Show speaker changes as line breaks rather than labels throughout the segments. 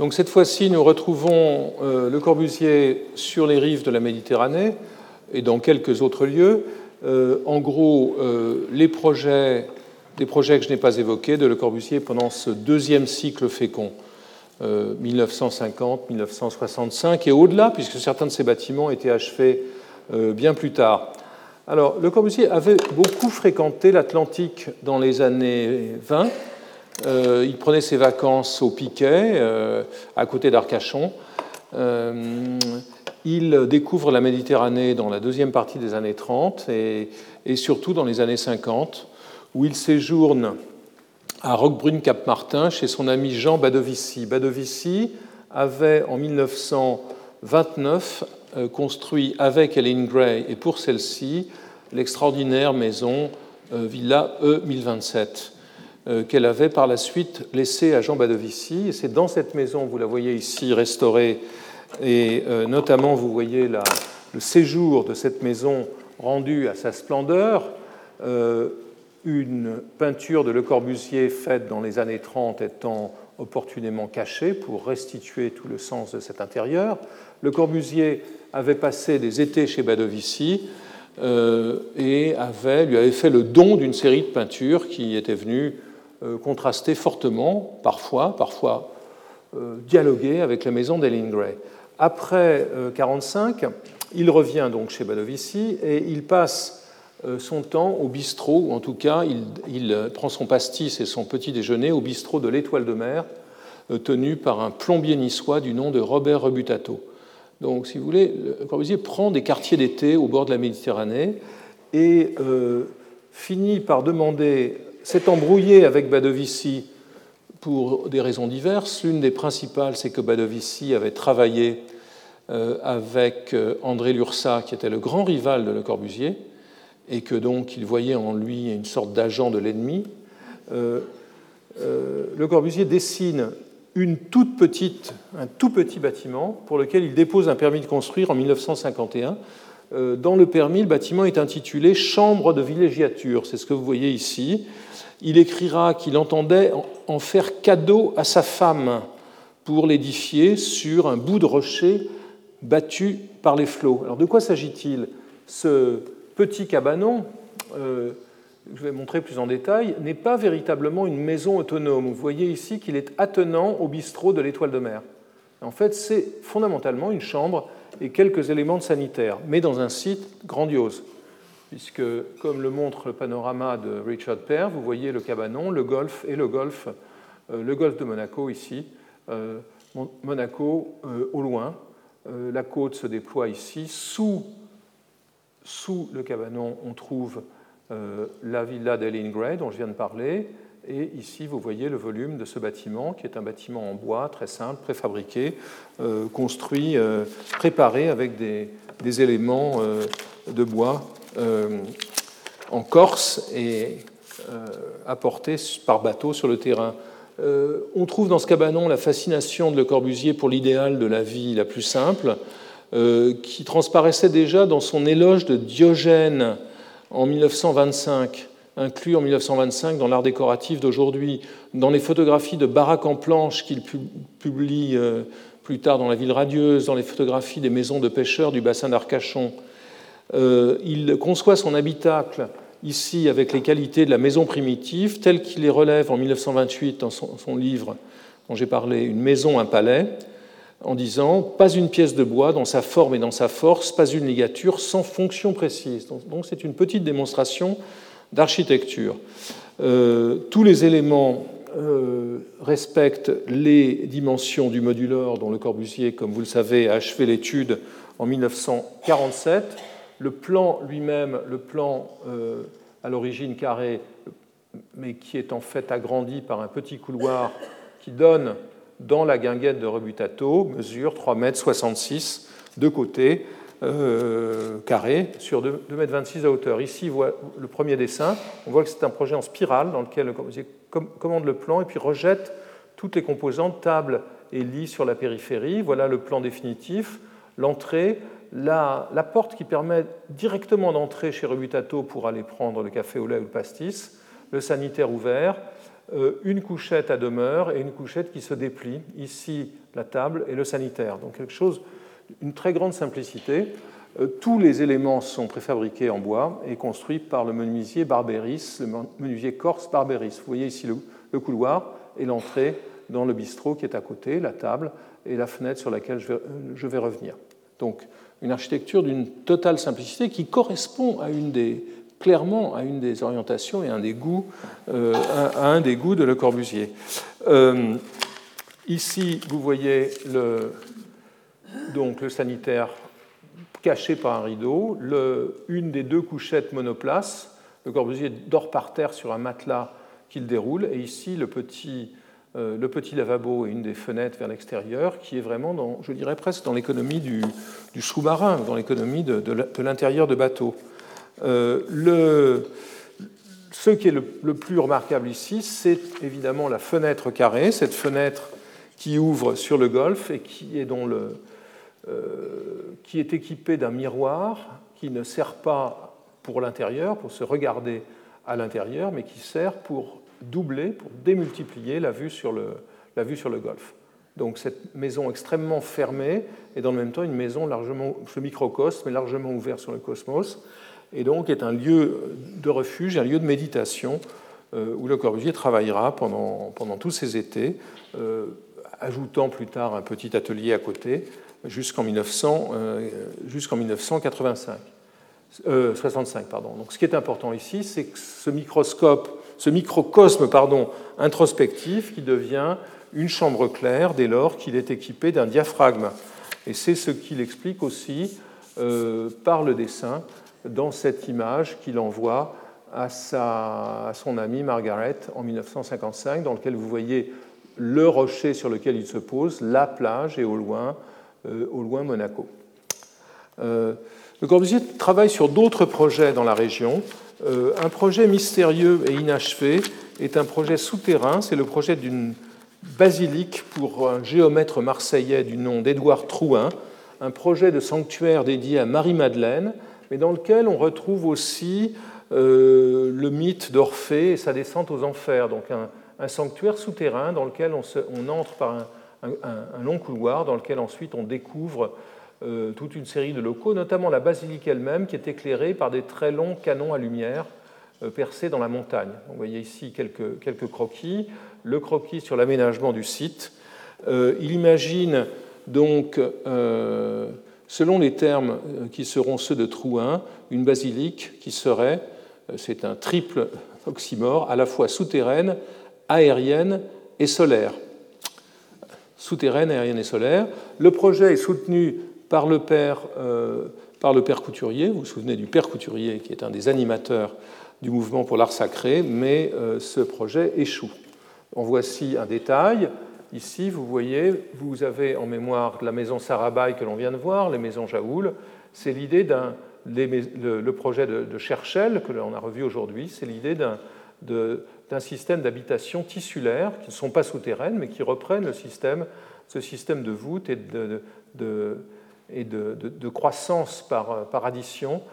Donc cette fois-ci, nous retrouvons Le Corbusier sur les rives de la Méditerranée et dans quelques autres lieux. En gros, des projets que je n'ai pas évoqués de Le Corbusier pendant ce deuxième cycle fécond, 1950-1965, et au-delà, puisque certains de ces bâtiments étaient achevés bien plus tard. Alors, Le Corbusier avait beaucoup fréquenté l'Atlantique dans les années 20. Il prenait ses vacances au Piquet, à côté d'Arcachon. Il découvre la Méditerranée dans la deuxième partie des années 30 et surtout dans les années 50, où il séjourne à Roquebrune-Cap-Martin chez son ami Jean Badovici. Badovici avait, en 1929, construit avec Helen Gray et pour celle-ci l'extraordinaire maison Villa E1027 qu'elle avait par la suite laissée à Jean Badovici. Et c'est dans cette maison, vous la voyez ici restaurée, et notamment vous voyez le séjour de cette maison rendu à sa splendeur, une peinture de Le Corbusier faite dans les années 30 étant opportunément cachée pour restituer tout le sens de cet intérieur. Le Corbusier avait passé des étés chez Badovici et lui avait fait le don d'une série de peintures qui étaient venues contraster fortement, parfois dialoguer avec la maison d'Helen Gray. Après 1945, il revient donc chez Badovici et il passe son temps au bistrot, ou en tout cas, il prend son pastis et son petit déjeuner au bistrot de l'Étoile de Mer, tenu par un plombier niçois du nom de Robert Rebutato. Donc, si vous voulez, Le Corbusier prend des quartiers d'été au bord de la Méditerranée et finit par demander, s'est embrouillé avec Badovici pour des raisons diverses. L'une des principales, c'est que Badovici avait travaillé avec André Lursa, qui était le grand rival de Le Corbusier, et que donc il voyait en lui une sorte d'agent de l'ennemi. Le Corbusier dessine un tout petit bâtiment pour lequel il dépose un permis de construire en 1951. Dans le permis, le bâtiment est intitulé « Chambre de villégiature ». C'est ce que vous voyez ici. Il écrira qu'il entendait en faire cadeau à sa femme pour l'édifier sur un bout de rocher battu par les flots. Alors de quoi s'agit-il ? Ce petit cabanon, je vais montrer plus en détail, n'est pas véritablement une maison autonome. Vous voyez ici qu'il est attenant au bistrot de l'Étoile de Mer. En fait, c'est fondamentalement une chambre et quelques éléments de sanitaire, mais dans un site grandiose, puisque, comme le montre le panorama de Richard Pear, vous voyez le cabanon, le golfe et le golfe de Monaco ici, Monaco au loin. La côte se déploie ici. Sous le cabanon, on trouve la villa d'Helen Gray, dont je viens de parler. Et ici, vous voyez le volume de ce bâtiment, qui est un bâtiment en bois, très simple, préfabriqué, construit, préparé avec des éléments de bois en Corse et apportés par bateau sur le terrain. On trouve dans ce cabanon la fascination de Le Corbusier pour l'idéal de la vie la plus simple, qui transparaissait déjà dans son éloge de Diogène en 1925, inclus en 1925 dans l'art décoratif d'aujourd'hui, dans les photographies de baraques en planches qu'il publie plus tard dans La Ville radieuse, dans les photographies des maisons de pêcheurs du bassin d'Arcachon. Il conçoit son habitacle ici avec les qualités de la maison primitive, telles qu'il les relève en 1928 dans son livre dont j'ai parlé, Une maison, un palais, en disant « Pas une pièce de bois dans sa forme et dans sa force, pas une ligature sans fonction précise ». Donc c'est une petite démonstration d'architecture. Tous les éléments respectent les dimensions du modulor dont Le Corbusier, comme vous le savez, a achevé l'étude en 1947. Le plan lui-même, à l'origine carré, mais qui est en fait agrandi par un petit couloir qui donne dans la guinguette de Rebutato, mesure 3,66 m de côté, carré, sur 2,26 m de hauteur. Ici, voit le premier dessin. On voit que c'est un projet en spirale dans lequel Le Corbusier commande le plan et puis rejette toutes les composantes, table et lit sur la périphérie. Voilà le plan définitif, l'entrée, la porte qui permet directement d'entrer chez Rebutato pour aller prendre le café au lait ou le pastis, le sanitaire ouvert, une couchette à demeure et une couchette qui se déplie. Ici, la table et le sanitaire. Donc quelque chose d'une très grande simplicité. Tous les éléments sont préfabriqués en bois et construits par le menuisier Barberis, le menuisier corse Barberis. Vous voyez ici le couloir et l'entrée dans le bistrot qui est à côté, la table et la fenêtre sur laquelle je vais revenir. Donc une architecture d'une totale simplicité qui correspond clairement à une des orientations et à un des goûts de Le Corbusier. Ici, vous voyez donc le sanitaire caché par un rideau, une des deux couchettes monoplaces. Le Corbusier dort par terre sur un matelas qu'il déroule, et ici le petit lavabo et une des fenêtres vers l'extérieur, qui est vraiment, je dirais presque dans l'économie du sous-marin, dans l'économie de l'intérieur de bateau. Ce qui est le plus remarquable ici, c'est évidemment la fenêtre carrée, cette fenêtre qui ouvre sur le golfe et qui est équipée d'un miroir qui ne sert pas pour l'intérieur, pour se regarder à l'intérieur, mais qui sert pour doubler, pour démultiplier la vue sur le golfe. Donc cette maison extrêmement fermée est dans le même temps une maison largement, ce microcosme est largement ouvert sur le cosmos, et donc est un lieu de refuge, un lieu de méditation où Le Corbusier travaillera pendant tous ses étés, ajoutant plus tard un petit atelier à côté jusqu'en 1965. 65, pardon. Donc, ce qui est important ici, c'est que ce microcosme introspectif qui devient une chambre claire dès lors qu'il est équipé d'un diaphragme. Et c'est ce qu'il explique aussi par le dessin dans cette image qu'il envoie à son amie Margaret en 1955, dans lequel vous voyez le rocher sur lequel il se pose, la plage et au loin Monaco. Le Corbusier travaille sur d'autres projets dans la région. Un projet mystérieux et inachevé est un projet souterrain, c'est le projet d'une basilique pour un géomètre marseillais du nom d'Édouard Trouin, un projet de sanctuaire dédié à Marie-Madeleine, mais dans lequel on retrouve aussi le mythe d'Orphée et sa descente aux enfers, donc un sanctuaire souterrain dans lequel on entre par un long couloir, dans lequel ensuite on découvre toute une série de locaux, notamment la basilique elle-même, qui est éclairée par des très longs canons à lumière percés dans la montagne. Vous voyez ici quelques croquis, le croquis sur l'aménagement du site. Il imagine donc, selon les termes qui seront ceux de Trouin, une basilique qui serait, c'est un triple oxymore, à la fois souterraine, aérienne et solaire. Souterraine, aérienne et solaire. Le projet est soutenu par le père Couturier. Vous vous souvenez du père Couturier, qui est un des animateurs du mouvement pour l'art sacré, mais ce projet échoue. En voici un détail. Ici, vous avez en mémoire la maison Sarabaï que l'on vient de voir, les maisons Jaoul. C'est l'idée le projet de Cherchel, que l'on a revu aujourd'hui, c'est l'idée d'un système d'habitation tissulaire, qui ne sont pas souterraines, mais qui reprennent ce système de voûte et de croissance par addition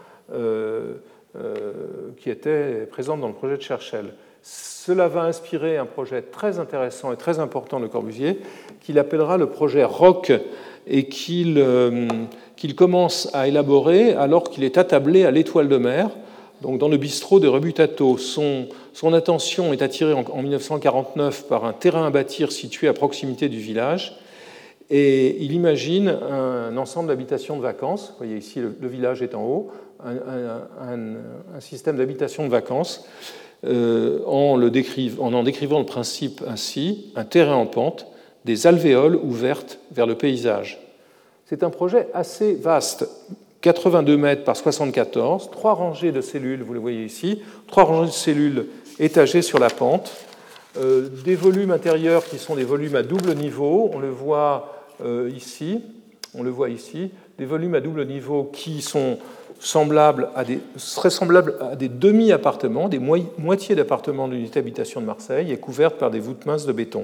qui était présente dans le projet de Cherchel. Cela va inspirer un projet très intéressant et très important de Corbusier, qu'il appellera le projet Roc, et qu'il commence à élaborer alors qu'il est attablé à l'Étoile de Mer, donc dans le bistrot de Rebutato. Son attention est attirée en 1949 par un terrain à bâtir situé à proximité du village, et il imagine un ensemble d'habitations de vacances. Vous voyez ici, le village est en haut, un système d'habitation de vacances, en décrivant le principe ainsi: un terrain en pente, des alvéoles ouvertes vers le paysage. C'est un projet assez vaste, 82 mètres par 74, 3 rangées de cellules, vous le voyez ici, 3 rangées de cellules étagées sur la pente, des volumes intérieurs qui sont des volumes à double niveau, on le voit ici, des volumes à double niveau qui sont seraient semblables à des demi-appartements, des moitiés d'appartements de l'unité d'habitation de Marseille, et couvertes par des voûtes minces de béton.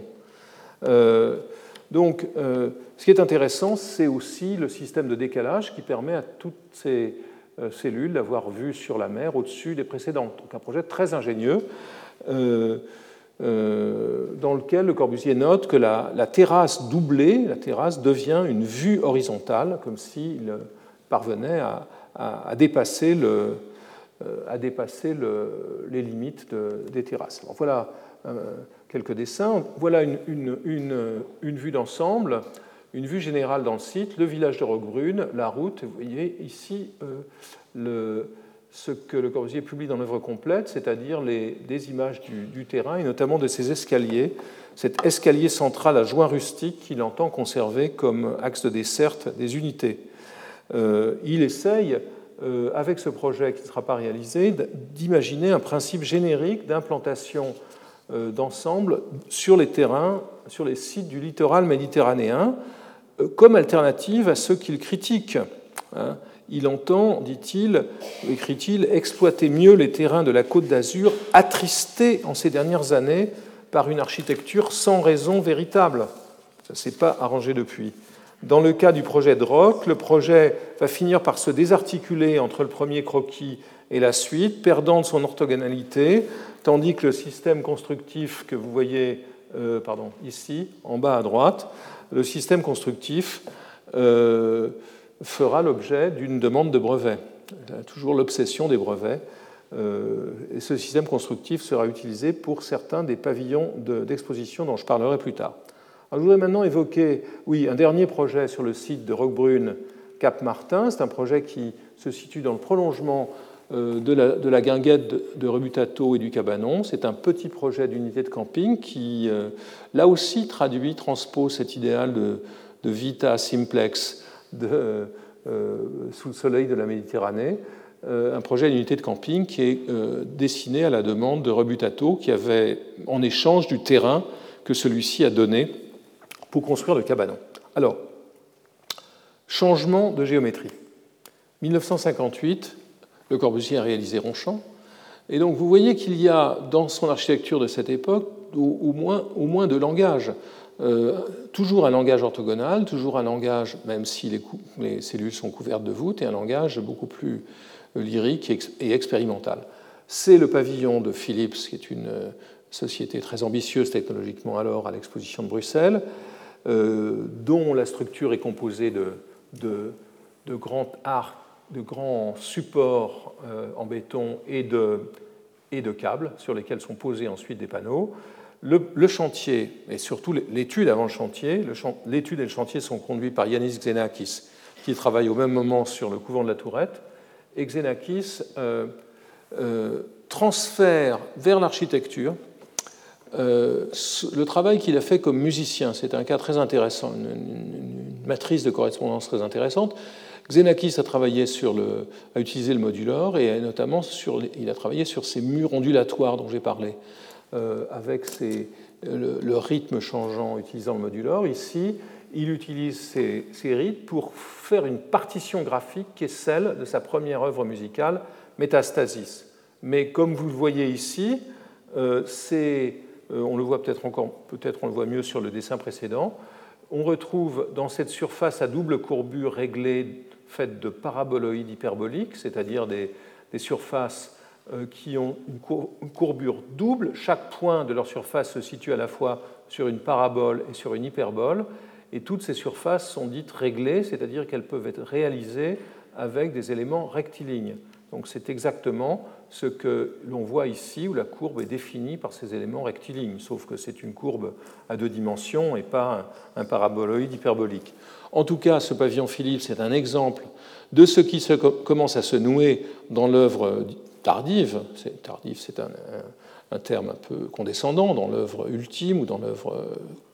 Donc, ce qui est intéressant, c'est aussi le système de décalage qui permet à toutes ces cellules d'avoir vue sur la mer au-dessus des précédentes. Donc, un projet très ingénieux. dans lequel Le Corbusier note que la terrasse doublée, la terrasse devient une vue horizontale, comme s'il parvenait à dépasser les limites des terrasses. Alors voilà quelques dessins. Voilà une vue d'ensemble, une vue générale dans le site, le village de Roquebrune, la route. Vous voyez ici ce que Le Corbusier publie dans l'œuvre complète, c'est-à-dire des images du terrain et notamment de ces escaliers, cet escalier central à joint rustique qu'il entend conserver comme axe de desserte des unités. Il essaye, avec ce projet qui ne sera pas réalisé, d'imaginer un principe générique d'implantation d'ensemble sur les terrains, sur les sites du littoral méditerranéen, comme alternative à ceux qu'il critique. Il entend, dit-il, écrit-il, exploiter mieux les terrains de la Côte d'Azur, attristés en ces dernières années par une architecture sans raison véritable. Ça ne s'est pas arrangé depuis. Dans le cas du projet de Roc, le projet va finir par se désarticuler entre le premier croquis et la suite, perdant de son orthogonalité, tandis que le système constructif que vous voyez ici, en bas à droite, le système constructif fera l'objet d'une demande de brevet. Il y a toujours l'obsession des brevets. Et ce système constructif sera utilisé pour certains des pavillons d'exposition dont je parlerai plus tard. Alors, je voudrais maintenant évoquer un dernier projet sur le site de Roquebrune, Cap-Martin. C'est un projet qui se situe dans le prolongement de la guinguette de Rebutato et du Cabanon. C'est un petit projet d'unité de camping qui, là aussi, transpose cet idéal de vita simplex sous le soleil de la Méditerranée, un projet d'unité de camping qui est destiné à la demande de Rebutato, qui avait en échange du terrain que celui-ci a donné pour construire le cabanon. Alors, changement de géométrie. 1958, Le Corbusier a réalisé Ronchamp, et donc vous voyez qu'il y a dans son architecture de cette époque au moins deux langages. Toujours un langage orthogonal, toujours un langage, même si les cellules sont couvertes de voûtes, et un langage beaucoup plus lyrique et expérimental. C'est le pavillon de Philips, qui est une société très ambitieuse technologiquement alors à l'exposition de Bruxelles, dont la structure est composée de grands arcs, de grands supports en béton et de câbles sur lesquels sont posés ensuite des panneaux. Le chantier, et surtout l'étude avant le chantier, l'étude et le chantier sont conduits par Yannis Xenakis, qui travaille au même moment sur le couvent de la Tourette. Et Xenakis transfère vers l'architecture le travail qu'il a fait comme musicien. C'est un cas très intéressant, une matrice de correspondance très intéressante. Xenakis a utilisé le modular et notamment il a travaillé sur ces murs ondulatoires dont j'ai parlé, avec le rythme changeant utilisant le modular. Ici, il utilise ces rythmes pour faire une partition graphique qui est celle de sa première œuvre musicale, Métastasis. Mais comme vous le voyez ici, on le voit peut-être on le voit mieux sur le dessin précédent, on retrouve dans cette surface à double courbure réglée faite de paraboloïdes hyperboliques, c'est-à-dire des surfaces qui ont une courbure double. Chaque point de leur surface se situe à la fois sur une parabole et sur une hyperbole, et toutes ces surfaces sont dites réglées, c'est-à-dire qu'elles peuvent être réalisées avec des éléments rectilignes. Donc c'est exactement ce que l'on voit ici, où la courbe est définie par ces éléments rectilignes, sauf que c'est une courbe à deux dimensions et pas un paraboloïde hyperbolique. En tout cas, ce pavillon Philips est un exemple de ce qui commence à se nouer dans l'œuvre tardive. Tardive, c'est un terme un peu condescendant, dans l'œuvre ultime ou dans l'œuvre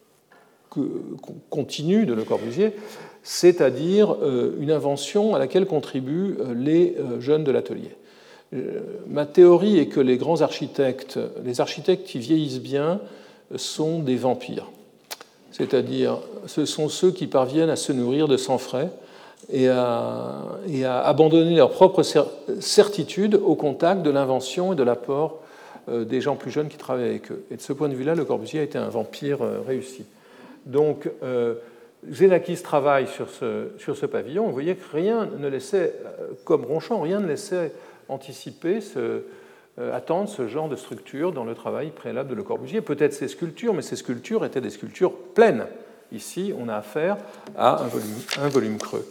continue de Le Corbusier, c'est-à-dire une invention à laquelle contribuent les jeunes de l'atelier. Ma théorie est que les grands architectes, les architectes qui vieillissent bien, sont des vampires. C'est-à-dire, ce sont ceux qui parviennent à se nourrir de sang frais et à abandonner leur propre certitude au contact de l'invention et de l'apport des gens plus jeunes qui travaillent avec eux. Et de ce point de vue-là, Le Corbusier a été un vampire réussi. Donc, Xenakis travaille sur ce pavillon. Vous voyez que rien ne laissait, comme Ronchamp, rien ne laissait anticiper attendre ce genre de structure dans le travail préalable de Le Corbusier. Peut-être ces sculptures, mais ces sculptures étaient des sculptures pleines. Ici, on a affaire à un volume creux.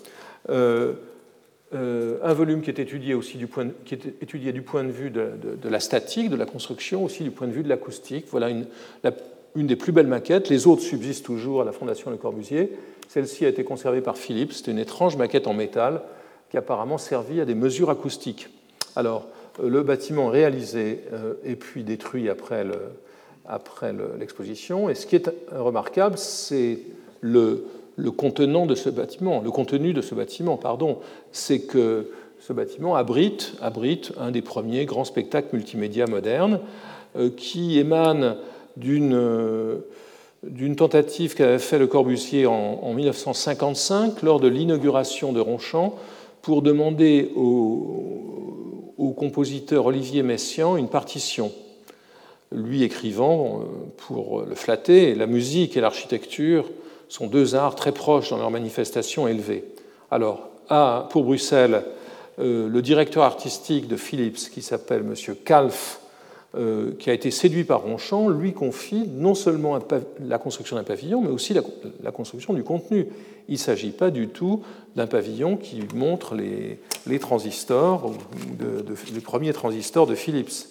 Un volume qui est étudié aussi du point de vue de la statique, de la construction, aussi du point de vue de l'acoustique. Voilà une des plus belles maquettes. Les autres subsistent toujours à la Fondation Le Corbusier. Celle-ci a été conservée par Philips. C'est une étrange maquette en métal qui a apparemment servi à des mesures acoustiques. Alors, le bâtiment réalisé et puis détruit après l'exposition. Et ce qui est remarquable, c'est le contenu de ce bâtiment, c'est que ce bâtiment abrite un des premiers grands spectacles multimédia modernes qui émane d'une tentative qu'avait fait Le Corbusier en 1955 lors de l'inauguration de Ronchamp pour demander au compositeur Olivier Messiaen une partition. Lui écrivant pour le flatter, la musique et l'architecture sont deux arts très proches dans leur manifestation élevée. Alors, pour Bruxelles, le directeur artistique de Philips, qui s'appelle M. Kalf, qui a été séduit par Ronchamp, lui confie non seulement la construction d'un pavillon, mais aussi la construction du contenu. Il ne s'agit pas du tout d'un pavillon qui montre les transistors, les premiers transistors de Philips.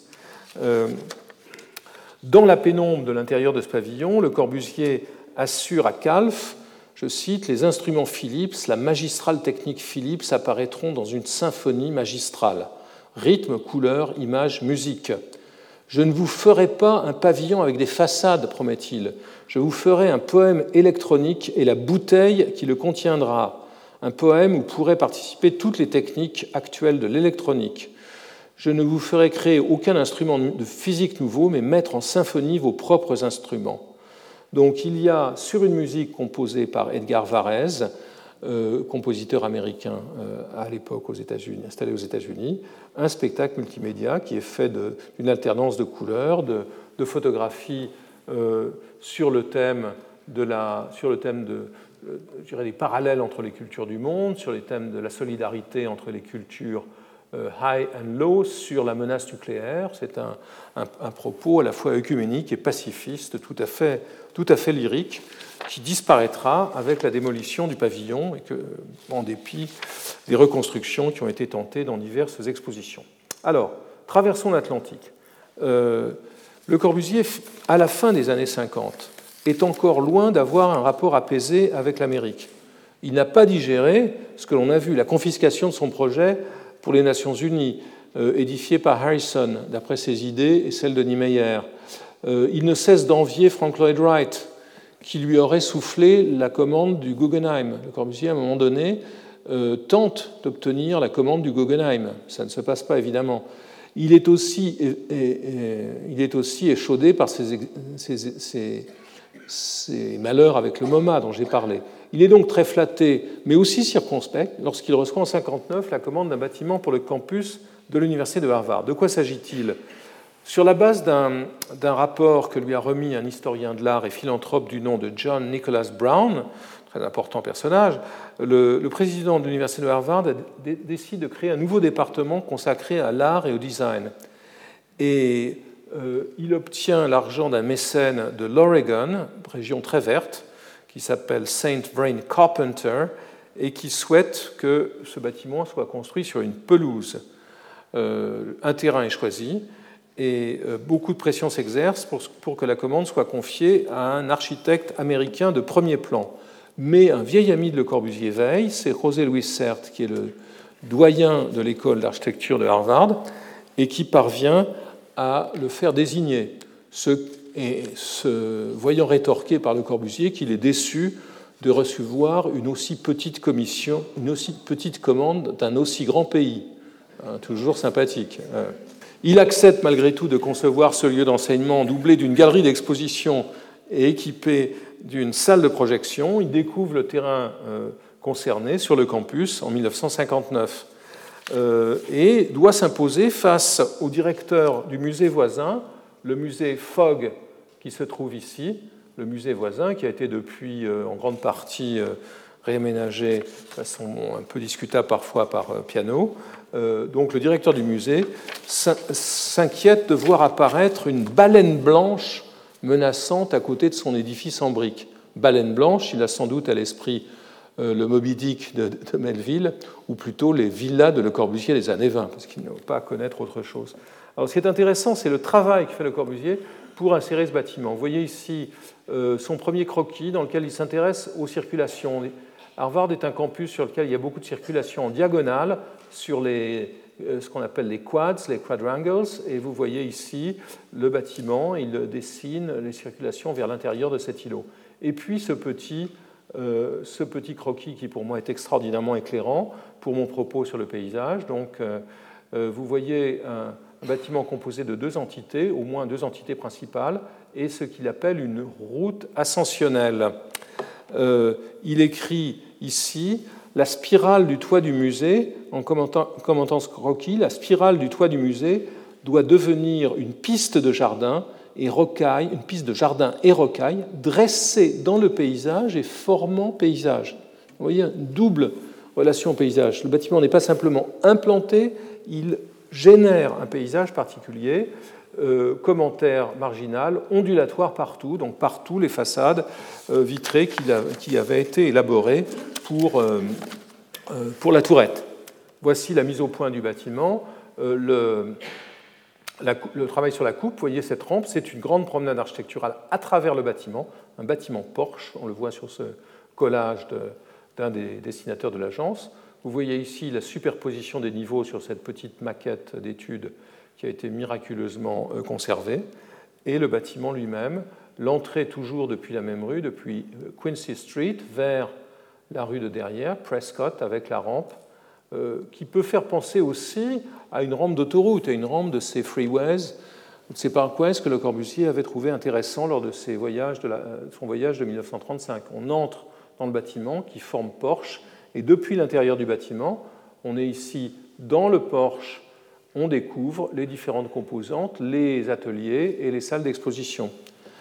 Dans la pénombre de l'intérieur de ce pavillon, Le Corbusier assure à Kalf, je cite, « Les instruments Philips, la magistrale technique Philips apparaîtront dans une symphonie magistrale. Rythme, couleur, image, musique. Je ne vous ferai pas un pavillon avec des façades, promet-il. Je vous ferai un poème électronique et la bouteille qui le contiendra. Un poème où pourraient participer toutes les techniques actuelles de l'électronique. Je ne vous ferai créer aucun instrument de physique nouveau, mais mettre en symphonie vos propres instruments. » Donc il y a, sur une musique composée par Edgar Varèse, compositeur américain à l'époque aux États-Unis, installé aux États-Unis, un spectacle multimédia qui est fait d'une alternance de couleurs, de photographies sur le thème des parallèles entre les cultures du monde, sur les thèmes de la solidarité entre les cultures high and low, sur la menace nucléaire. C'est un propos à la fois œcuménique et pacifiste, tout à fait lyrique, qui disparaîtra avec la démolition du pavillon et en dépit des reconstructions qui ont été tentées dans diverses expositions. Alors, traversons l'Atlantique. Le Corbusier, à la fin des années 50, est encore loin d'avoir un rapport apaisé avec l'Amérique. Il n'a pas digéré ce que l'on a vu, la confiscation de son projet pour les Nations Unies, édifié par Harrison, d'après ses idées et celles de Niemeyer. Il ne cesse d'envier Frank Lloyd Wright, qui lui aurait soufflé la commande du Guggenheim. Le Corbusier, à un moment donné, tente d'obtenir la commande du Guggenheim. Ça ne se passe pas, évidemment. Il est aussi échaudé par ses malheurs avec le MoMA dont j'ai parlé. Il est donc très flatté, mais aussi circonspect, lorsqu'il reçoit en 1959 la commande d'un bâtiment pour le campus de l'université de Harvard. De quoi s'agit-il ? Sur la base d'un rapport que lui a remis un historien de l'art et philanthrope du nom de John Nicholas Brown, très important personnage, le président de l'université de Harvard décide de créer un nouveau département consacré à l'art et au design. Et il obtient l'argent d'un mécène de l'Oregon, région très verte, qui s'appelle Saint Vrain Carpenter, et qui souhaite que ce bâtiment soit construit sur une pelouse. Un terrain est choisi, et beaucoup de pression s'exerce pour que la commande soit confiée à un architecte américain de premier plan. Mais un vieil ami de Le Corbusier veille, c'est José Luis Sert, qui est le doyen de l'école d'architecture de Harvard, et qui parvient à le faire désigner. Voyant rétorquer par Le Corbusier qu'il est déçu de recevoir une aussi petite commission, une aussi petite commande d'un aussi grand pays. Toujours sympathique. Il accepte malgré tout de concevoir ce lieu d'enseignement doublé d'une galerie d'exposition et équipé d'une salle de projection. Il découvre le terrain concerné sur le campus en 1959 et doit s'imposer face au directeur du musée voisin, le musée Fogg qui se trouve ici, le musée voisin qui a été depuis en grande partie réaménagé de façon un peu discutable parfois par piano. Donc le directeur du musée s'inquiète de voir apparaître une baleine blanche menaçante à côté de son édifice en briques. Baleine blanche, il a sans doute à l'esprit le Moby Dick de Melville, ou plutôt les villas de Le Corbusier des années 20, parce qu'il ne veut pas connaître autre chose. Alors, ce qui est intéressant, c'est le travail que fait Le Corbusier pour insérer ce bâtiment. Vous voyez ici son premier croquis dans lequel il s'intéresse aux circulations. Harvard est un campus sur lequel il y a beaucoup de circulation en diagonale sur ce qu'on appelle les quads, les quadrangles, et vous voyez ici le bâtiment, il dessine les circulations vers l'intérieur de cet îlot. Et puis ce petit croquis qui pour moi est extraordinairement éclairant pour mon propos sur le paysage. Donc vous voyez un bâtiment composé de deux entités, au moins deux entités principales, et ce qu'il appelle une route ascensionnelle. Il écrit ici la spirale du toit du musée, en commentant ce croquis, la spirale du toit du musée doit devenir une piste de jardin et rocaille, une piste de jardin et rocaille, dressée dans le paysage et formant paysage. Vous voyez, une double relation au paysage. Le bâtiment n'est pas simplement implanté, il génère un paysage particulier, commentaire marginal, ondulatoire partout, donc partout les façades vitrées qui avaient été élaborées pour la tourette. Voici la mise au point du bâtiment. Le travail sur la coupe, vous voyez cette rampe, c'est une grande promenade architecturale à travers le bâtiment, un bâtiment Porsche, on le voit sur ce collage d'un des dessinateurs de l'agence. Vous voyez ici la superposition des niveaux sur cette petite maquette d'étude qui a été miraculeusement conservée, et le bâtiment lui-même, l'entrée toujours depuis la même rue, depuis Quincy Street, vers la rue de derrière, Prescott, avec la rampe, qui peut faire penser aussi à une rampe d'autoroute, à une rampe de ces freeways, de ces parkways que Le Corbusier avait trouvé intéressant lors de son voyage de 1935. On entre dans le bâtiment qui forme Porsche, et depuis l'intérieur du bâtiment, on est ici dans le Porsche, on découvre les différentes composantes, les ateliers et les salles d'exposition.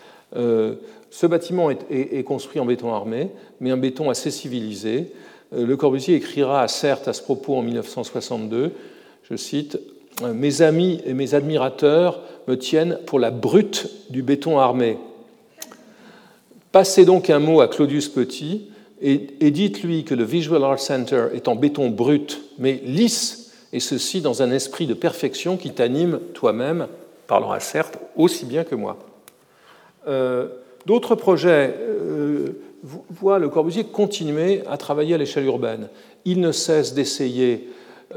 Ce bâtiment est construit en béton armé, mais un béton assez civilisé. Le Corbusier écrira certes à ce propos en 1962, je cite, « Mes amis et mes admirateurs me tiennent pour la brute du béton armé. Passez donc un mot à Claudius Petit et dites-lui que le Visual Art Center est en béton brut, mais lisse, et ceci dans un esprit de perfection qui t'anime toi-même, parlera certes aussi bien que moi. » D'autres projets voient Le Corbusier continuer à travailler à l'échelle urbaine. Il ne cesse d'essayer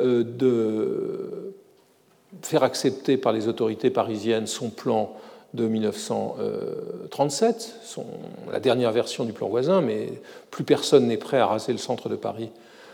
de faire accepter par les autorités parisiennes son plan de 1937, la dernière version du plan voisin, mais plus personne n'est prêt à raser le centre de Paris.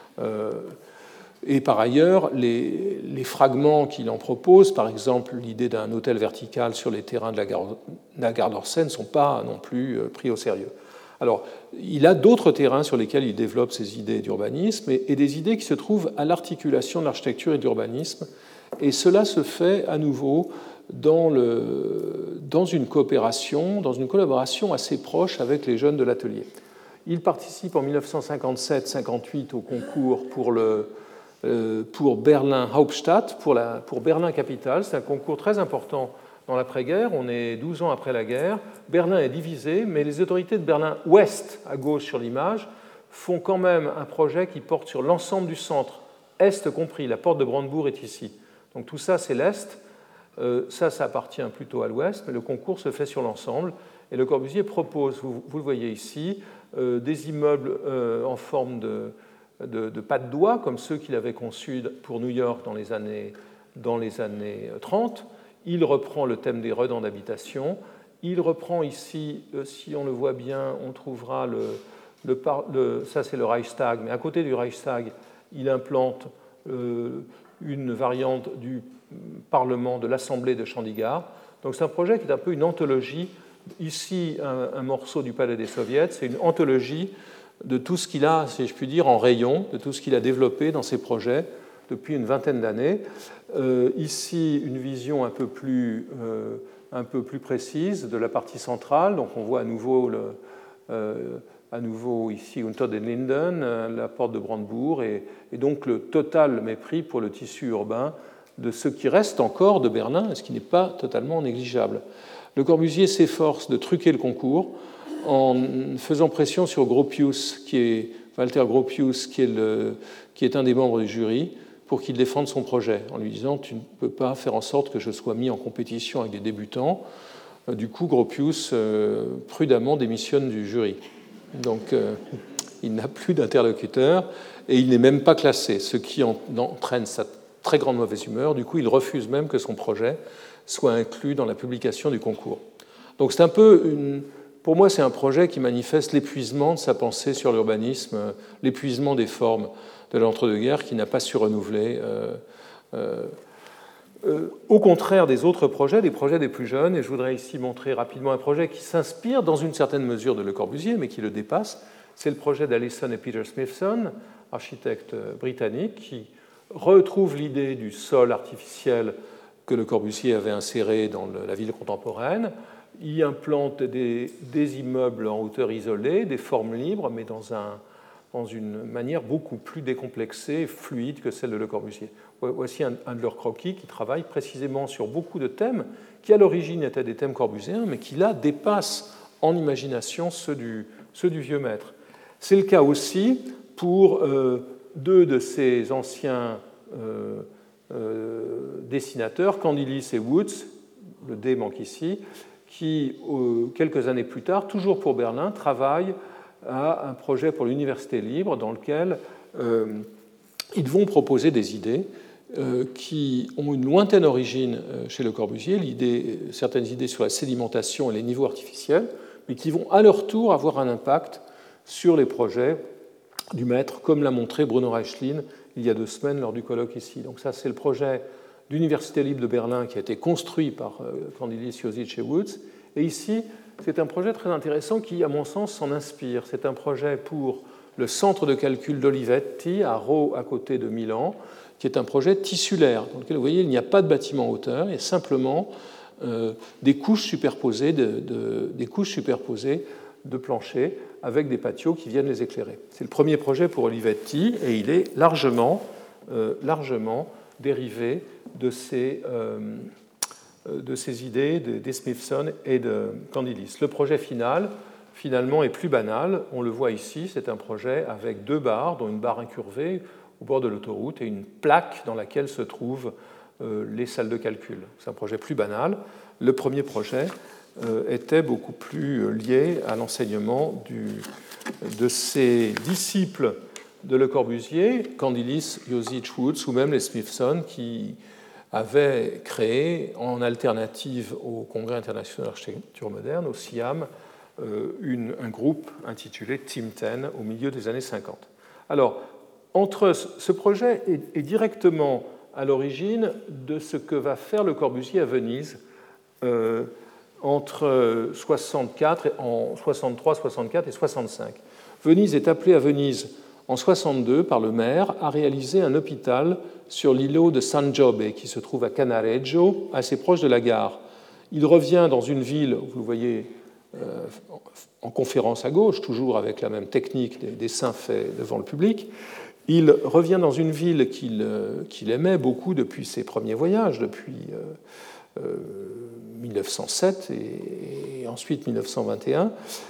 Et par ailleurs, les fragments qu'il en propose, par exemple l'idée d'un hôtel vertical sur les terrains de la gare d'Orsay, ne sont pas non plus pris au sérieux. Alors, il a d'autres terrains sur lesquels il développe ses idées d'urbanisme et des idées qui se trouvent à l'articulation de l'architecture et de l'urbanisme. Et cela se fait à nouveau dans une coopération, dans une collaboration assez proche avec les jeunes de l'atelier. Il participe en 1957-58 au concours pour Berlin Hauptstadt, pour Berlin Capitale. C'est un concours très important dans l'après-guerre. On est 12 ans après la guerre. Berlin est divisé, mais les autorités de Berlin-Ouest, à gauche sur l'image, font quand même un projet qui porte sur l'ensemble du centre, Est compris. La porte de Brandebourg est ici. Donc tout ça, c'est l'Est. Ça appartient plutôt à l'Ouest, mais le concours se fait sur l'ensemble. Et Le Corbusier propose, vous le voyez ici, des immeubles en forme de pas de doigts, comme ceux qu'il avait conçus pour New York dans les années 30. Il reprend le thème des redans d'habitation. Il reprend ici, si on le voit bien, on trouvera ça c'est le Reichstag, mais à côté du Reichstag, il implante une variante du Parlement de l'Assemblée de Chandigarh. Donc c'est un projet qui est un peu une anthologie. Ici, un morceau du Palais des Soviets, c'est une anthologie de tout ce qu'il a, si je puis dire, en rayon, de tout ce qu'il a développé dans ses projets depuis une vingtaine d'années. Ici, une vision un peu plus précise de la partie centrale. Donc on voit à nouveau à nouveau ici Unter den Linden, la porte de Brandebourg, et donc le total mépris pour le tissu urbain de ce qui reste encore de Berlin, et ce qui n'est pas totalement négligeable. Le Corbusier s'efforce de truquer le concours en faisant pression sur Gropius, Walter Gropius, qui est un des membres du jury, pour qu'il défende son projet, en lui disant « Tu ne peux pas faire en sorte que je sois mis en compétition avec des débutants ». Du coup, Gropius prudemment démissionne du jury. Donc, il n'a plus d'interlocuteur et il n'est même pas classé, ce qui entraîne sa très grande mauvaise humeur. Du coup, il refuse même que son projet soit inclus dans la publication du concours. Donc, c'est un peu pour moi, c'est un projet qui manifeste l'épuisement de sa pensée sur l'urbanisme, l'épuisement des formes de l'entre-deux-guerres qui n'a pas su renouveler. Au contraire des autres projets, des projets des plus jeunes, et je voudrais ici montrer rapidement un projet qui s'inspire dans une certaine mesure de Le Corbusier, mais qui le dépasse. C'est le projet d'Allison et Peter Smithson, architectes britanniques, qui retrouvent l'idée du sol artificiel que Le Corbusier avait inséré dans la ville contemporaine. Il implante des immeubles en hauteur isolée, des formes libres, mais dans une manière beaucoup plus décomplexée et fluide que celle de Le Corbusier. Voici un de leurs croquis qui travaille précisément sur beaucoup de thèmes qui, à l'origine, étaient des thèmes corbusiens, mais qui, là, dépassent en imagination ceux du vieux maître. C'est le cas aussi pour deux de ces anciens dessinateurs, Candilis et Woods, le D manque ici, qui, quelques années plus tard, toujours pour Berlin, travaillent à un projet pour l'université libre dans lequel ils vont proposer des idées qui ont une lointaine origine chez Le Corbusier, certaines idées sur la sédimentation et les niveaux artificiels, mais qui vont à leur tour avoir un impact sur les projets du maître, comme l'a montré Bruno Reichlin il y a 2 semaines lors du colloque ici. Donc ça, c'est le projet d'Université libre de Berlin qui a été construit par Candilis, Josic et Woods. Et ici, c'est un projet très intéressant qui, à mon sens, s'en inspire. C'est un projet pour le centre de calcul d'Olivetti, à Rho, à côté de Milan, qui est un projet tissulaire, dans lequel, vous voyez, il n'y a pas de bâtiment en hauteur, il y a simplement des couches superposées de planchers avec des patios qui viennent les éclairer. C'est le premier projet pour Olivetti et il est largement dérivé de ces idées des Smithson et de Candilis. Le projet final, finalement, est plus banal. On le voit ici, c'est un projet avec 2 barres, dont une barre incurvée au bord de l'autoroute et une plaque dans laquelle se trouvent les salles de calcul. C'est un projet plus banal. Le premier projet était beaucoup plus lié à l'enseignement de ses disciples de Le Corbusier, Candilis, Josic, Woods, ou même les Smithson, qui avaient créé, en alternative au Congrès international d'architecture moderne, au CIAM, un groupe intitulé Team 10 au milieu des années 50. Alors, ce projet est directement à l'origine de ce que va faire Le Corbusier à Venise entre 63, 64 et 65. Venise est appelée à Venise en 62 par le maire à réaliser un hôpital sur l'îlot de San Giobbe qui se trouve à Canareggio, assez proche de la gare. Il revient dans une ville, vous le voyez en conférence à gauche, toujours avec la même technique des dessins faits devant le public. Il revient dans une ville qu'il aimait beaucoup depuis ses premiers voyages, depuis 1907 et ensuite 1921.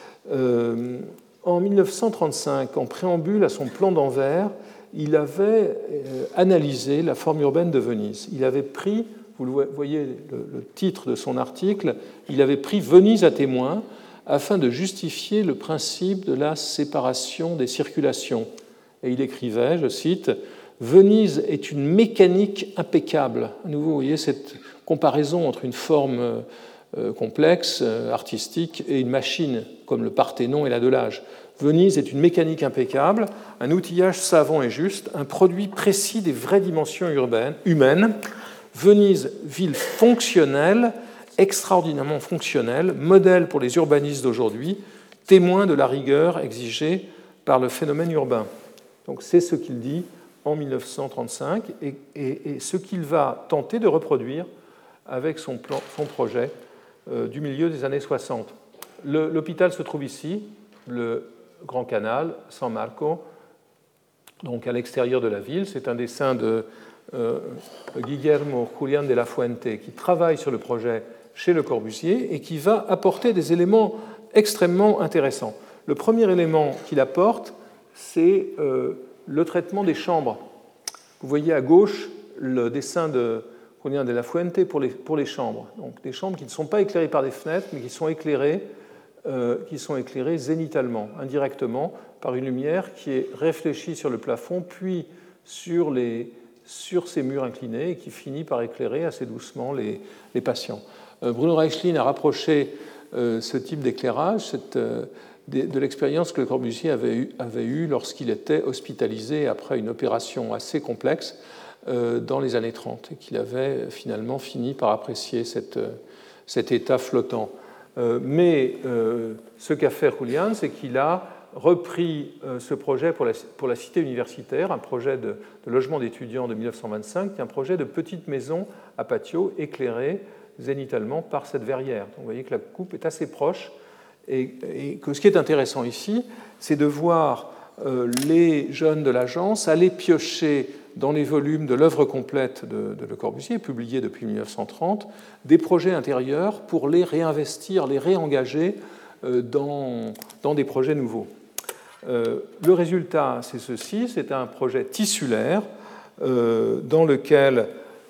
En 1935, en préambule à son plan d'Anvers, il avait analysé la forme urbaine de Venise. Il avait pris, vous voyez le titre de son article, il avait pris Venise à témoin afin de justifier le principe de la séparation des circulations. Et il écrivait, je cite, « Venise est une mécanique impeccable ». À nouveau, vous voyez cette comparaison entre une forme complexe, artistique, et une machine, comme le Parthénon et l'Adolage. Venise est une mécanique impeccable, un outillage savant et juste, un produit précis des vraies dimensions humaines. Venise, ville fonctionnelle, extraordinairement fonctionnelle, modèle pour les urbanistes d'aujourd'hui, témoin de la rigueur exigée par le phénomène urbain. Donc c'est ce qu'il dit en 1935 et ce qu'il va tenter de reproduire avec son projet du milieu des années 60. L'hôpital se trouve ici, le Grand Canal, San Marco, donc à l'extérieur de la ville. C'est un dessin de Guillermo Julián de la Fuente qui travaille sur le projet chez Le Corbusier et qui va apporter des éléments extrêmement intéressants. Le premier élément qu'il apporte, c'est le traitement des chambres. Vous voyez à gauche le dessin de Julián de la Fuente pour les chambres. Donc des chambres qui ne sont pas éclairées par des fenêtres, mais qui sont éclairées zénitalement, indirectement, par une lumière qui est réfléchie sur le plafond, puis sur ces murs inclinés, et qui finit par éclairer assez doucement les patients. Bruno Reichlin a rapproché ce type d'éclairage de l'expérience que Le Corbusier avait eue lorsqu'il était hospitalisé après une opération assez complexe dans les années 30, et qu'il avait finalement fini par apprécier cet état flottant. Mais ce qu'a fait Julián, c'est qu'il a repris ce projet pour la cité universitaire, un projet de logement d'étudiants de 1925, qui est un projet de petite maison à patio éclairée zénitalement par cette verrière. Donc vous voyez que la coupe est assez proche, et que ce qui est intéressant ici, c'est de voir les jeunes de l'agence aller piocher dans les volumes de l'œuvre complète de Le Corbusier, publiée depuis 1930, des projets intérieurs pour les réinvestir, les réengager dans des projets nouveaux. Le résultat, c'est ceci, c'est un projet tissulaire dans lequel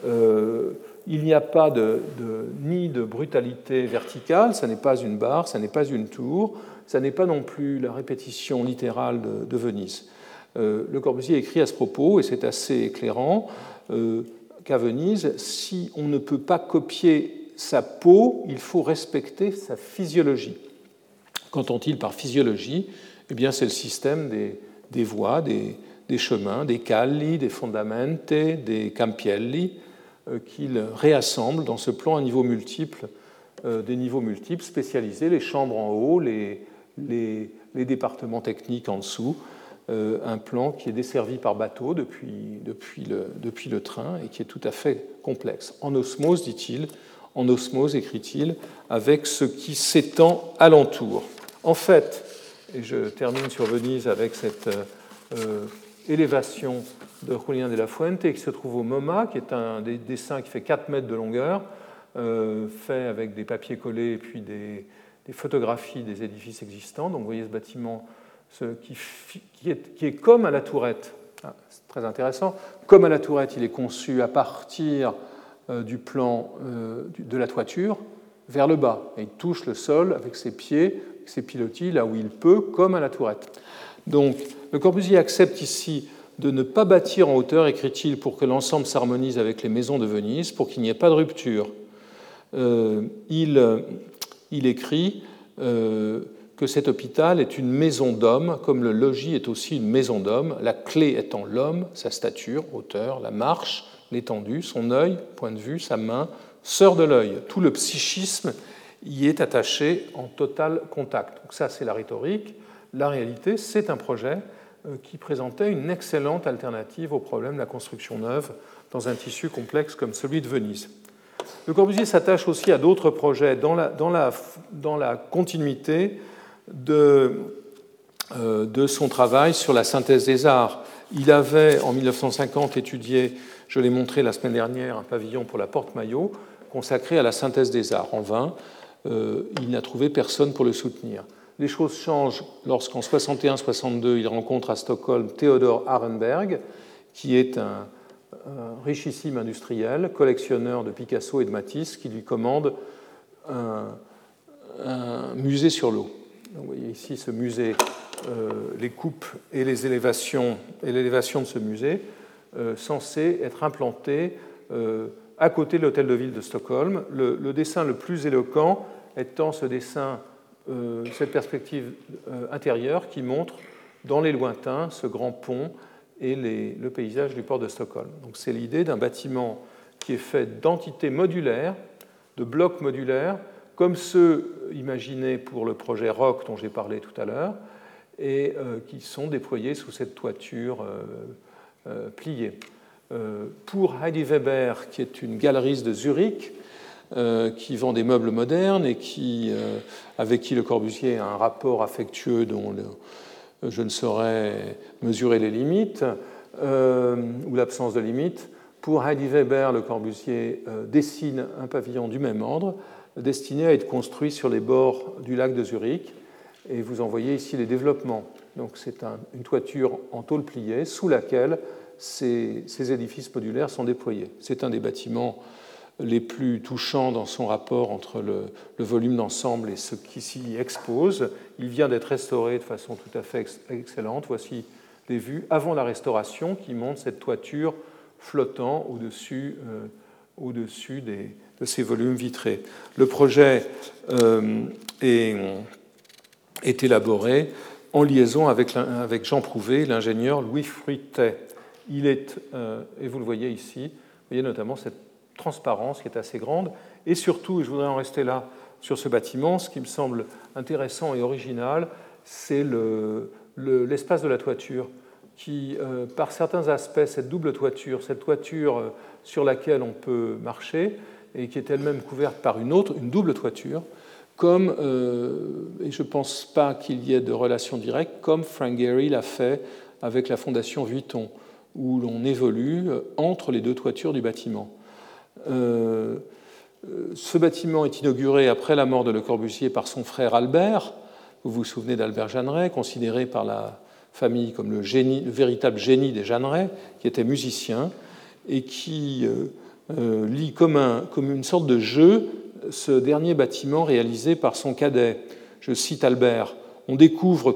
il n'y a pas ni de brutalité verticale, ça n'est pas une barre, ça n'est pas une tour, ça n'est pas non plus la répétition littérale de Venise. Le Corbusier écrit à ce propos, et c'est assez éclairant, qu'à Venise, si on ne peut pas copier sa peau, il faut respecter sa physiologie. Qu'entend-il par physiologie ? Eh bien, c'est le système des voies, des chemins, des calli, des fondamenti, des campielli, qu'il réassemble dans ce plan à niveaux multiples, des niveaux multiples spécialisés, les chambres en haut, les départements techniques en dessous, un plan qui est desservi par bateau depuis le train et qui est tout à fait complexe. En osmose, dit-il, en osmose, écrit-il, avec ce qui s'étend alentour. En fait, et je termine sur Venise avec cette élévation de Julián de la Fuente qui se trouve au MoMA, qui est un des dessins qui fait 4 mètres de longueur, fait avec des papiers collés et puis des photographies des édifices existants. Donc vous voyez ce bâtiment qui est comme à la Tourette. C'est très intéressant. Comme à la Tourette, il est conçu à partir du plan de la toiture vers le bas. Et il touche le sol avec ses pieds, ses pilotis, là où il peut, comme à la Tourette. Donc, Le Corbusier accepte ici de ne pas bâtir en hauteur, écrit-il, pour que l'ensemble s'harmonise avec les maisons de Venise, pour qu'il n'y ait pas de rupture. Il écrit que cet hôpital est une maison d'homme, comme le logis est aussi une maison d'homme, la clé étant l'homme, sa stature, hauteur, la marche, l'étendue, son œil, point de vue, sa main, sœur de l'œil. Tout le psychisme y est attaché en total contact. Donc ça, c'est la rhétorique. La réalité, c'est un projet qui présentait une excellente alternative au problème de la construction neuve dans un tissu complexe comme celui de Venise. Le Corbusier s'attache aussi à d'autres projets dans la continuité de son travail sur la synthèse des arts. Il avait, en 1950, étudié, je l'ai montré la semaine dernière, un pavillon pour la Porte-Maillot consacré à la synthèse des arts. En vain, il n'a trouvé personne pour le soutenir. Les choses changent lorsqu'en 61-62, il rencontre à Stockholm Theodor Arenberg, qui est un richissime industriel, collectionneur de Picasso et de Matisse, qui lui commande un musée sur l'eau. Vous voyez ici ce musée, les coupes et les élévations, et l'élévation de ce musée, censé être implanté à côté de l'hôtel de ville de Stockholm. Le dessin le plus éloquent étant ce dessin, cette perspective intérieure qui montre dans les lointains ce grand pont et le paysage du port de Stockholm. Donc c'est l'idée d'un bâtiment qui est fait d'entités modulaires, de blocs modulaires, comme ceux imaginés pour le projet ROC dont j'ai parlé tout à l'heure, et qui sont déployés sous cette toiture pliée. Pour Heidi Weber, qui est une galeriste de Zurich, qui vend des meubles modernes et avec qui Le Corbusier a un rapport affectueux dont je ne saurais mesurer les limites ou l'absence de limites. Pour Heidi Weber, Le Corbusier dessine un pavillon du même ordre destiné à être construit sur les bords du lac de Zurich. Et vous en voyez ici les développements. Donc c'est une toiture en tôle pliée sous laquelle ces édifices modulaires sont déployés. C'est un des bâtiments les plus touchants dans son rapport entre le volume d'ensemble et ce qui s'y expose. Il vient d'être restauré de façon tout à fait excellente. Voici des vues avant la restauration qui montrent cette toiture flottant au-dessus de ces volumes vitrés. Le projet est élaboré en liaison avec Jean Prouvé, l'ingénieur Louis Fruitet. Il est, et vous le voyez ici, vous voyez notamment cette transparence qui est assez grande. Et surtout, et je voudrais en rester là sur ce bâtiment, ce qui me semble intéressant et original, c'est l'espace de la toiture, qui, par certains aspects, cette double toiture, cette toiture sur laquelle on peut marcher, et qui est elle-même couverte par une double toiture, comme, et je ne pense pas qu'il y ait de relation directe, comme Frank Gehry l'a fait avec la Fondation Vuitton, où l'on évolue entre les deux toitures du bâtiment. Ce bâtiment est inauguré après la mort de Le Corbusier par son frère Albert. Vous vous souvenez d'Albert Jeanneret, considéré par la famille comme le véritable génie des Jeanneret, qui était musicien et qui lit comme une sorte de jeu ce dernier bâtiment réalisé par son cadet. Je cite Albert: on découvre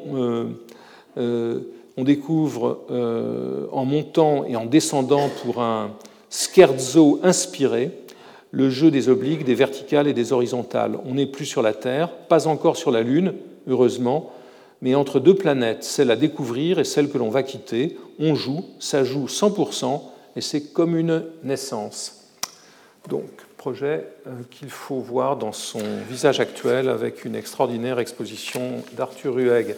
en montant et en descendant pour un scherzo inspiré le jeu des obliques, des verticales et des horizontales. On n'est plus sur la Terre, pas encore sur la Lune, heureusement, mais entre deux planètes, celle à découvrir et celle que l'on va quitter. On joue, ça joue 100%, et c'est comme une naissance. Donc, projet qu'il faut voir dans son visage actuel avec une extraordinaire exposition d'Arthur Rueg.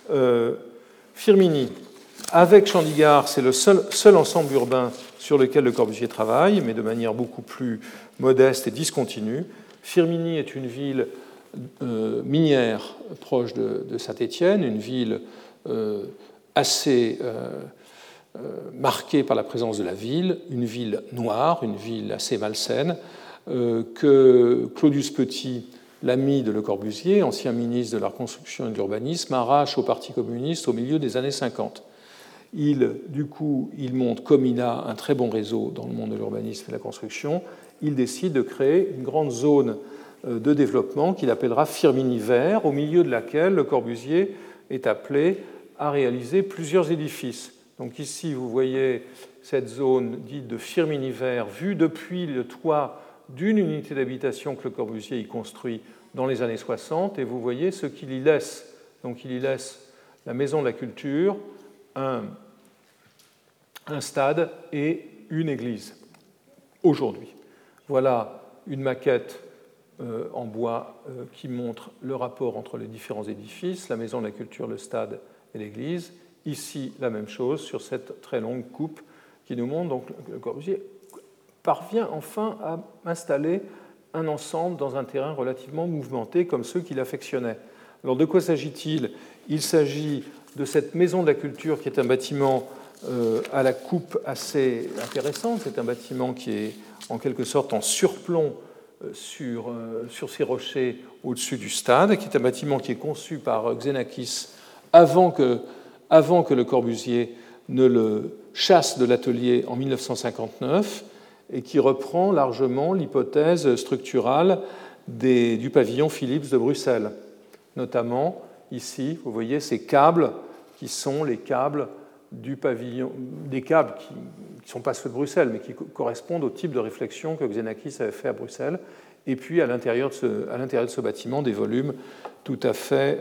Firmini, avec Chandigarh, c'est le seul ensemble urbain sur lequel Le Corbusier travaille, mais de manière beaucoup plus modeste et discontinue. Firmini est une ville minière proche de Saint-Étienne, une ville assez marquée par la présence de la ville, une ville noire, une ville assez malsaine, que Claudius Petit, l'ami de Le Corbusier, ancien ministre de la Reconstruction et de l'Urbanisme, arrache au Parti communiste au milieu des années 50. Il monte, comme il a un très bon réseau dans le monde de l'urbanisme et de la construction, il décide de créer une grande zone de développement qu'il appellera Firmini Vert, au milieu de laquelle Le Corbusier est appelé à réaliser plusieurs édifices. Donc ici, vous voyez cette zone dite de Firmini Vert, vue depuis le toit d'une unité d'habitation que Le Corbusier y construit dans les années 60, et vous voyez ce qu'il y laisse. Donc il y laisse la Maison de la Culture, un stade et une église, aujourd'hui. Voilà une maquette en bois qui montre le rapport entre les différents édifices, la Maison de la Culture, le stade et l'église. Ici, la même chose sur cette très longue coupe qui nous montre donc Le Corbusier parvient enfin à installer un ensemble dans un terrain relativement mouvementé comme ceux qu'il affectionnait. Alors de quoi s'agit-il ? Il s'agit de cette Maison de la Culture qui est un bâtiment à la coupe assez intéressante. C'est un bâtiment qui est en quelque sorte en surplomb sur ces rochers au-dessus du stade, qui est un bâtiment qui est conçu par Xenakis avant que Le Corbusier ne le chasse de l'atelier en 1959 et qui reprend largement l'hypothèse structurale du pavillon Philips de Bruxelles. Notamment, ici, vous voyez ces câbles qui sont les câbles du pavillon, des câbles qui ne sont pas ceux de Bruxelles, mais qui correspondent au type de réflexion que Xenakis avait fait à Bruxelles. Et puis, à l'intérieur de ce bâtiment, des volumes tout à fait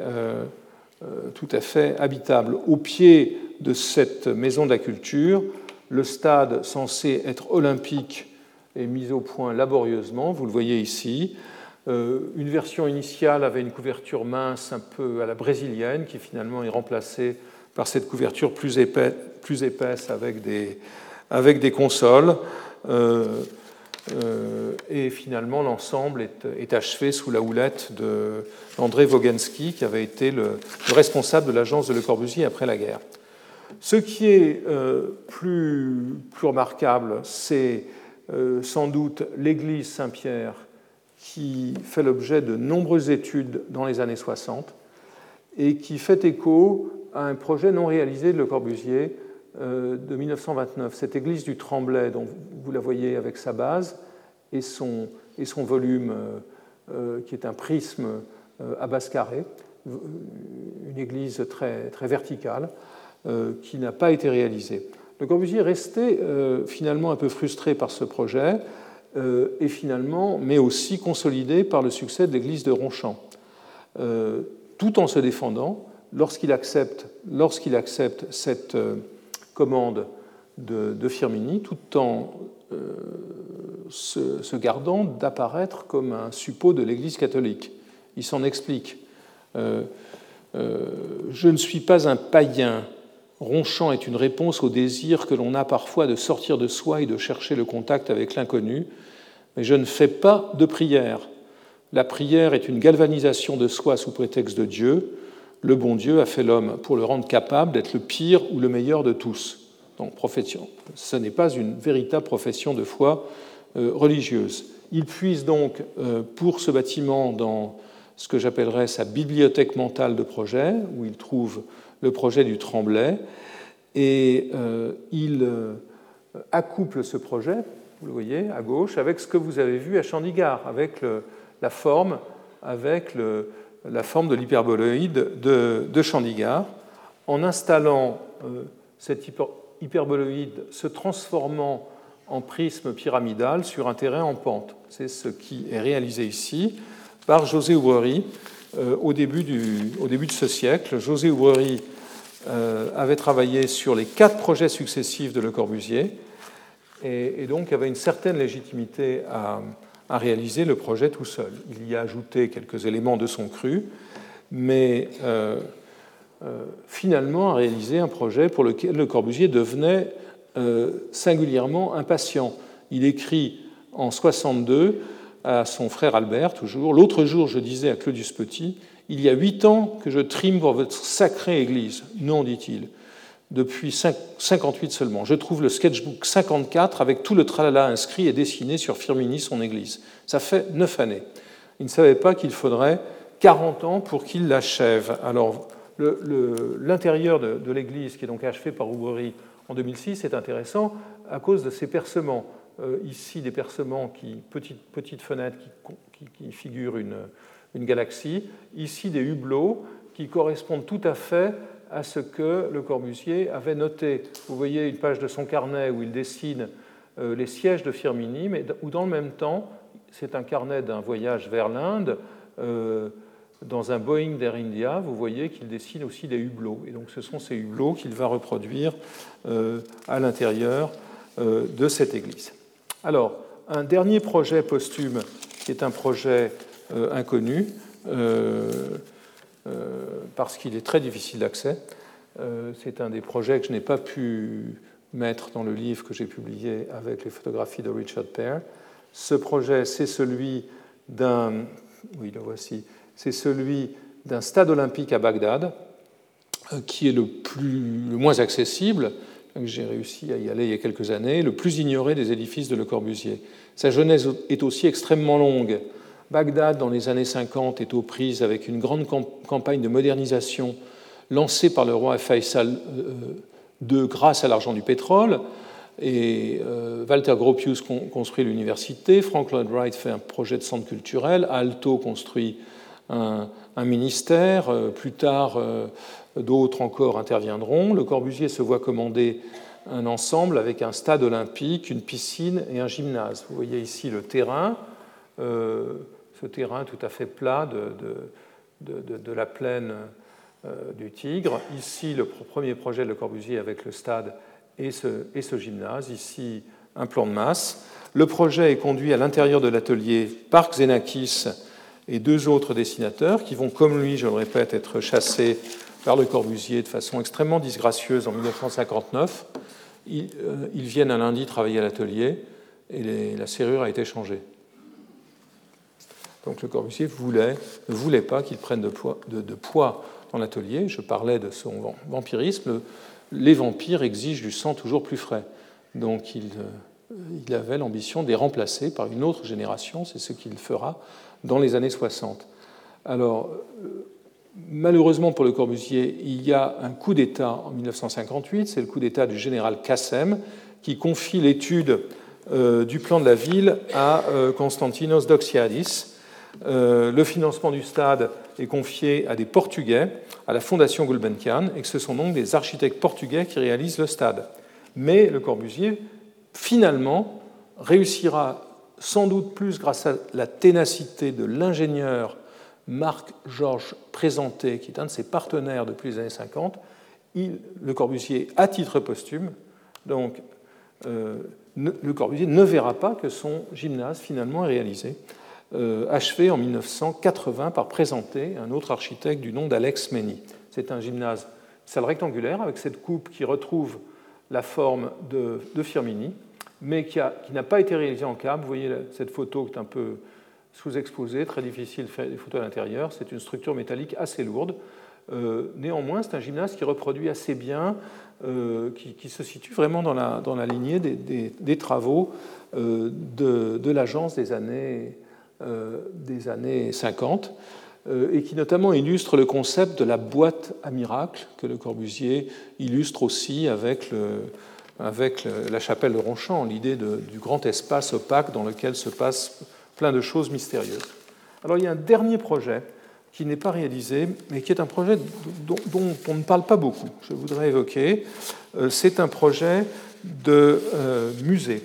habitables. Au pied de cette maison de la culture, le stade censé être olympique est mis au point laborieusement, vous le voyez ici. Une version initiale avait une couverture mince un peu à la brésilienne qui finalement est remplacée par cette couverture plus épaisse avec des consoles. Et finalement, l'ensemble est achevé sous la houlette d'André Wogensky, qui avait été le responsable de l'agence de Le Corbusier après la guerre. Ce qui est plus remarquable, c'est sans doute l'église Saint-Pierre, qui fait l'objet de nombreuses études dans les années 60 et qui fait écho à un projet non réalisé de Le Corbusier de 1929. Cette église du Tremblay, dont vous la voyez avec sa base et son volume, qui est un prisme à base carrée, une église très, très verticale, qui n'a pas été réalisée. Le Corbusier est resté finalement un peu frustré par ce projet, et finalement, mais aussi consolidé par le succès de l'église de Ronchamp, tout en se défendant lorsqu'il accepte cette commande de Firmini, tout en se gardant d'apparaître comme un suppôt de l'Église catholique. Il s'en explique. Je ne suis pas un païen. Ronchamp est une réponse au désir que l'on a parfois de sortir de soi et de chercher le contact avec l'inconnu, mais je ne fais pas de prière. La prière est une galvanisation de soi sous prétexte de Dieu. Le bon Dieu a fait l'homme pour le rendre capable d'être le pire ou le meilleur de tous. Donc, profession. Ce n'est pas une véritable profession de foi religieuse. Il puise donc pour ce bâtiment dans ce que j'appellerais sa bibliothèque mentale de projet, où il trouve le projet du Tremblay, et il accouple ce projet, vous le voyez à gauche, avec ce que vous avez vu à Chandigarh, avec la forme de l'hyperboloïde de Chandigarh, en installant cet hyperboloïde se transformant en prisme pyramidal sur un terrain en pente. C'est ce qui est réalisé ici par José Oubrerie au début de ce siècle. José Oubrerie avait travaillé sur les 4 projets successifs de Le Corbusier et donc avait une certaine légitimité à réaliser le projet tout seul. Il y a ajouté quelques éléments de son cru, mais finalement a réalisé un projet pour lequel Le Corbusier devenait singulièrement impatient. Il écrit en 1962 à son frère Albert, toujours. L'autre jour, je disais à Claudius Petit, il y a 8 ans que je trime pour votre sacrée église. Non, dit-il, depuis 58 seulement. Je trouve le sketchbook 54 avec tout le tralala inscrit et dessiné sur Firmini, son église. Ça fait 9 années. Il ne savait pas qu'il faudrait 40 ans pour qu'il l'achève. Alors, l'intérieur de l'église, qui est donc achevé par Oubrerie en 2006, est intéressant à cause de ces percements. Ici, des percements, petites fenêtres qui figurent une galaxie. Ici, des hublots qui correspondent tout à fait à ce que Le Corbusier avait noté. Vous voyez une page de son carnet où il dessine les sièges de Firmini, mais où dans le même temps, c'est un carnet d'un voyage vers l'Inde, dans un Boeing d'Air India, vous voyez qu'il dessine aussi des hublots. Et donc ce sont ces hublots qu'il va reproduire à l'intérieur de cette église. Alors, un dernier projet posthume, qui est un projet inconnu, parce qu'il est très difficile d'accès. C'est un des projets que je n'ai pas pu mettre dans le livre que j'ai publié avec les photographies de Richard Pear. Ce projet, c'est celui d'un... Oui, le voici. C'est celui d'un stade olympique à Bagdad, qui est le moins accessible, j'ai réussi à y aller il y a quelques années, le plus ignoré des édifices de Le Corbusier. Sa genèse est aussi extrêmement longue. Bagdad, dans les années 50, est aux prises avec une grande campagne de modernisation lancée par le roi Faisal II grâce à l'argent du pétrole. Et Walter Gropius construit l'université, Frank Lloyd Wright fait un projet de centre culturel, Aalto construit un ministère, plus tard d'autres encore interviendront. Le Corbusier se voit commander un ensemble avec un stade olympique, une piscine et un gymnase. Vous voyez ici le terrain, ce terrain tout à fait plat de la plaine du Tigre. Ici, le premier projet de Le Corbusier avec le stade et ce gymnase. Ici, un plan de masse. Le projet est conduit à l'intérieur de l'atelier par Xenakis et 2 autres dessinateurs qui vont, comme lui, je le répète, être chassés par Le Corbusier de façon extrêmement disgracieuse en 1959. Ils viennent un lundi travailler à l'atelier et la serrure a été changée. Donc Le Corbusier ne voulait pas qu'il prenne de poids dans l'atelier. Je parlais de son vampirisme. Les vampires exigent du sang toujours plus frais. Donc il avait l'ambition de les remplacer par une autre génération. C'est ce qu'il fera dans les années 60. Alors, malheureusement pour Le Corbusier, il y a un coup d'État en 1958. C'est le coup d'État du général Qassem qui confie l'étude du plan de la ville à Konstantinos Doxiadis. Le financement du stade est confié à des Portugais, à la Fondation Gulbenkian, et que ce sont donc des architectes portugais qui réalisent le stade. Mais Le Corbusier, finalement, réussira sans doute plus grâce à la ténacité de l'ingénieur Marc-Georges Présenté, qui est un de ses partenaires depuis les années 50. Le Corbusier, à titre posthume, donc Le Corbusier ne verra pas que son gymnase finalement est réalisé, achevé en 1980 par Présenté, un autre architecte du nom d'Alex Menny. C'est un gymnase, salle rectangulaire avec cette coupe qui retrouve la forme de Firmini, mais qui n'a pas été réalisé en câble. Vous voyez cette photo qui est un peu sous-exposée, très difficile de faire des photos à l'intérieur. C'est une structure métallique assez lourde. Néanmoins, c'est un gymnase qui reproduit assez bien, qui se situe vraiment dans la lignée des travaux de l'agence des années 50, et qui notamment illustre le concept de la boîte à miracles que Le Corbusier illustre aussi avec la chapelle de Ronchamp, l'idée du grand espace opaque dans lequel se passent plein de choses mystérieuses. Alors il y a un dernier projet qui n'est pas réalisé, mais qui est un projet dont on ne parle pas beaucoup. Je voudrais évoquer. C'est un projet de musée.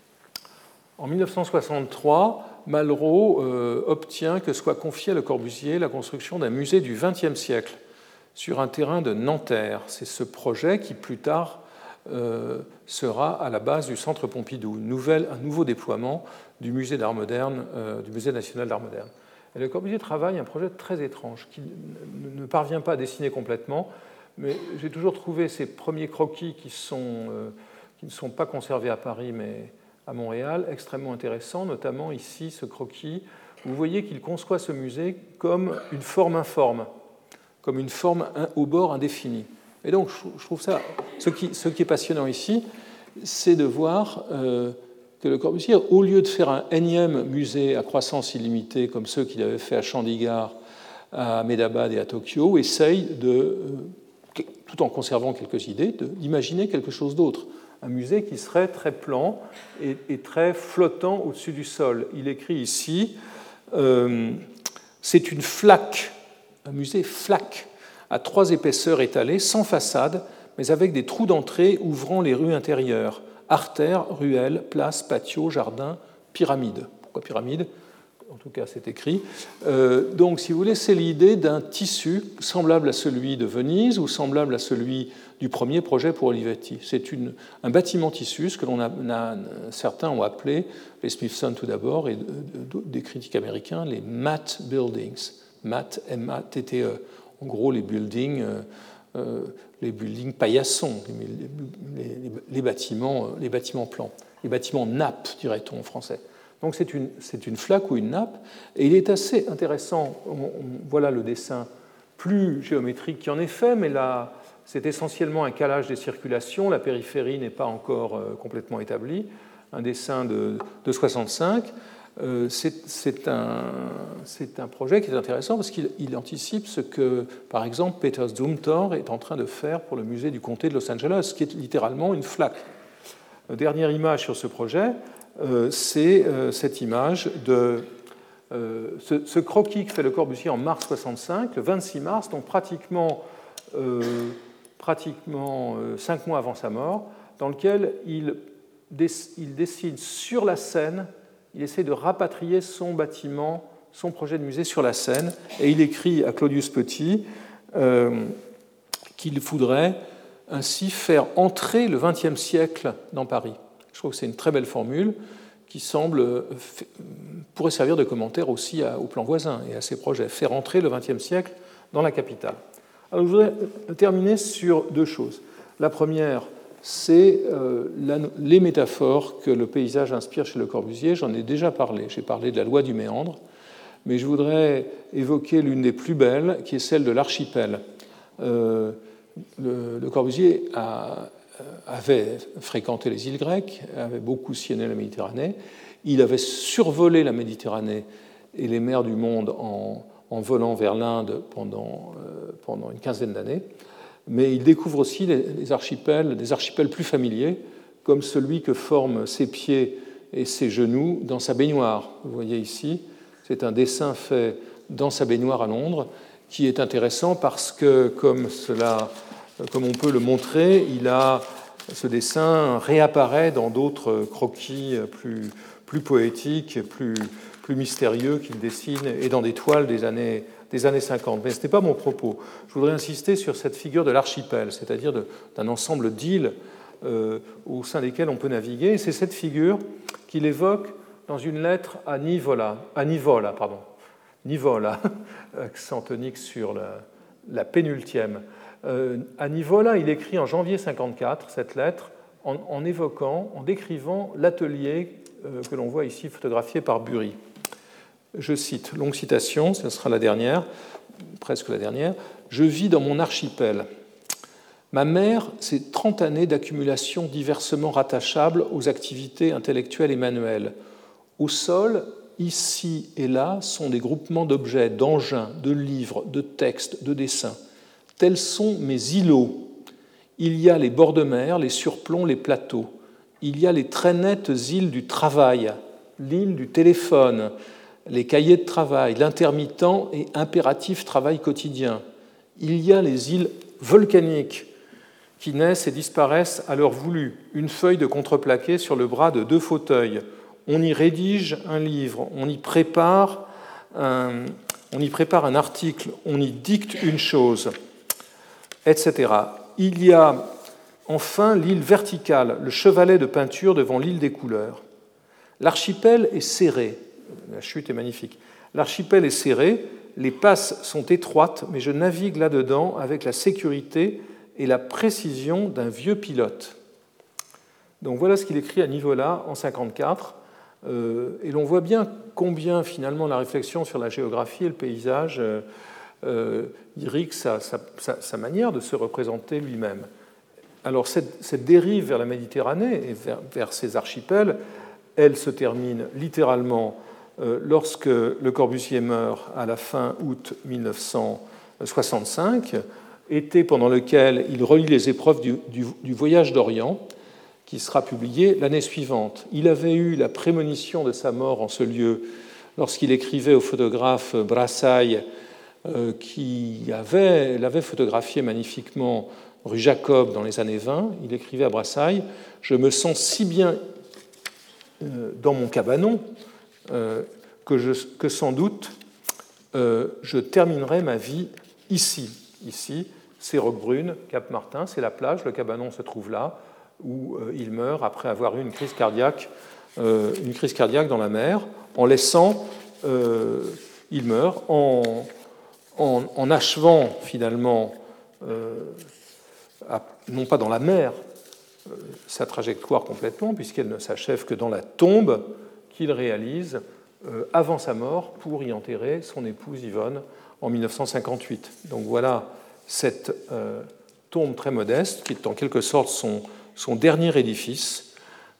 En 1963, Malraux obtient que soit confié à Le Corbusier la construction d'un musée du XXe siècle sur un terrain de Nanterre. C'est ce projet qui, plus tard, sera à la base du Centre Pompidou, un nouveau déploiement du Musée d'Art moderne, du Musée national d'art moderne. Et Le Corbusier travaille un projet très étrange qui ne parvient pas à dessiner complètement, mais j'ai toujours trouvé ces premiers croquis qui ne sont pas conservés à Paris, mais à Montréal, extrêmement intéressants, notamment ici ce croquis. Vous voyez qu'il conçoit ce musée comme une forme informe, comme une forme au bord indéfini. Et donc, je trouve ça, ce qui est passionnant ici, c'est de voir que Le Corbusier, au lieu de faire un énième musée à croissance illimitée comme ceux qu'il avait fait à Chandigarh, à Ahmedabad et à Tokyo, essaye, tout en conservant quelques idées, d'imaginer quelque chose d'autre. Un musée qui serait très plan et très flottant au-dessus du sol. Il écrit ici, c'est une flaque, un musée flaque, à 3 épaisseurs étalées, sans façade, mais avec des trous d'entrée ouvrant les rues intérieures. Artères, ruelles, places, patios, jardins, pyramides. Pourquoi pyramide ? En tout cas, c'est écrit. Donc, si vous voulez, c'est l'idée d'un tissu semblable à celui de Venise ou semblable à celui du premier projet pour Olivetti. C'est un bâtiment tissu, ce que certains ont appelé, les Smithson tout d'abord, et des critiques américains, les matte buildings. Matte, M-A-T-T-E. En gros, les buildings paillassons, les bâtiments plans, les bâtiments nappes, dirait-on en français. Donc c'est une flaque ou une nappe, et il est assez intéressant, voilà le dessin plus géométrique qui en est fait, mais là c'est essentiellement un calage des circulations, la périphérie n'est pas encore complètement établie, un dessin de 65. C'est un projet qui est intéressant parce qu'il anticipe ce que, par exemple, Peter Zumthor est en train de faire pour le musée du comté de Los Angeles, qui est littéralement une flaque. Dernière image sur ce projet, c'est cette image de ce croquis que fait Le Corbusier en mars 65, le 26 mars, donc pratiquement 5 mois avant sa mort, dans lequel il dessine sur la Seine. Il essaie de rapatrier son bâtiment, son projet de musée sur la Seine, et il écrit à Claudius Petit qu'il faudrait ainsi faire entrer le XXe siècle dans Paris. Je trouve que c'est une très belle formule qui pourrait servir de commentaire aussi au plan voisin et à ses projets, faire entrer le XXe siècle dans la capitale. Alors, je voudrais terminer sur 2 choses. La première, c'est les métaphores que le paysage inspire chez Le Corbusier. J'en ai déjà parlé. J'ai parlé de la loi du méandre, mais je voudrais évoquer l'une des plus belles, qui est celle de l'archipel. Le Corbusier avait fréquenté les îles grecques, avait beaucoup sillonné la Méditerranée. Il avait survolé la Méditerranée et les mers du monde en volant vers l'Inde pendant une quinzaine d'années. Mais il découvre aussi des archipels plus familiers, comme celui que forment ses pieds et ses genoux dans sa baignoire. Vous voyez ici, c'est un dessin fait dans sa baignoire à Londres, qui est intéressant parce que, comme on peut le montrer, ce dessin réapparaît dans d'autres croquis plus poétiques, plus mystérieux qu'il dessine, et dans des toiles des années 50. Mais ce n'était pas mon propos. Je voudrais insister sur cette figure de l'archipel, c'est-à-dire d'un ensemble d'îles au sein desquelles on peut naviguer. Et c'est cette figure qu'il évoque dans une lettre à Nivola, accent tonique sur la pénultième. À Nivola, il écrit en janvier 54 cette lettre en décrivant l'atelier que l'on voit ici photographié par Bury. Je cite, longue citation, ce sera la dernière, presque la dernière. « Je vis dans mon archipel. Ma mère, c'est 30 années d'accumulation diversement rattachables aux activités intellectuelles et manuelles. Au sol, ici et là, sont des groupements d'objets, d'engins, de livres, de textes, de dessins. Tels sont mes îlots. Il y a les bords de mer, les surplombs, les plateaux. Il y a les très nettes îles du travail, l'île du téléphone, les cahiers de travail, l'intermittent et impératif travail quotidien. Il y a les îles volcaniques qui naissent et disparaissent à l'heure voulue, une feuille de contreplaqué sur le bras de 2 fauteuils. On y rédige un livre, on y prépare un article, on y dicte une chose, etc. Il y a enfin l'île verticale, le chevalet de peinture devant l'île des couleurs. L'archipel est serré. La chute est magnifique. L'archipel est serré, les passes sont étroites, mais je navigue là-dedans avec la sécurité et la précision d'un vieux pilote. Donc voilà ce qu'il écrit à Nivola en 1954. Et l'on voit bien combien finalement la réflexion sur la géographie et le paysage irrigue sa manière de se représenter lui-même. Alors cette dérive vers la Méditerranée et vers ces archipels, elle se termine littéralement lorsque Le Corbusier meurt à la fin août 1965, été pendant lequel il relit les épreuves du Voyage d'Orient, qui sera publié l'année suivante. Il avait eu la prémonition de sa mort en ce lieu lorsqu'il écrivait au photographe Brassailles, qui l'avait photographié magnifiquement rue Jacob dans les années 20. Il écrivait à Brassailles « Je me sens si bien dans mon cabanon que sans doute je terminerai ma vie ici. » Ici, c'est Roquebrune, Cap-Martin, c'est la plage, le cabanon se trouve là, où il meurt après avoir eu une crise cardiaque dans la mer, en laissant, il meurt en achevant finalement, non pas dans la mer, sa trajectoire complètement, puisqu'elle ne s'achève que dans la tombe qu'il réalise avant sa mort pour y enterrer son épouse Yvonne en 1958. Donc voilà cette tombe très modeste, qui est en quelque sorte son dernier édifice,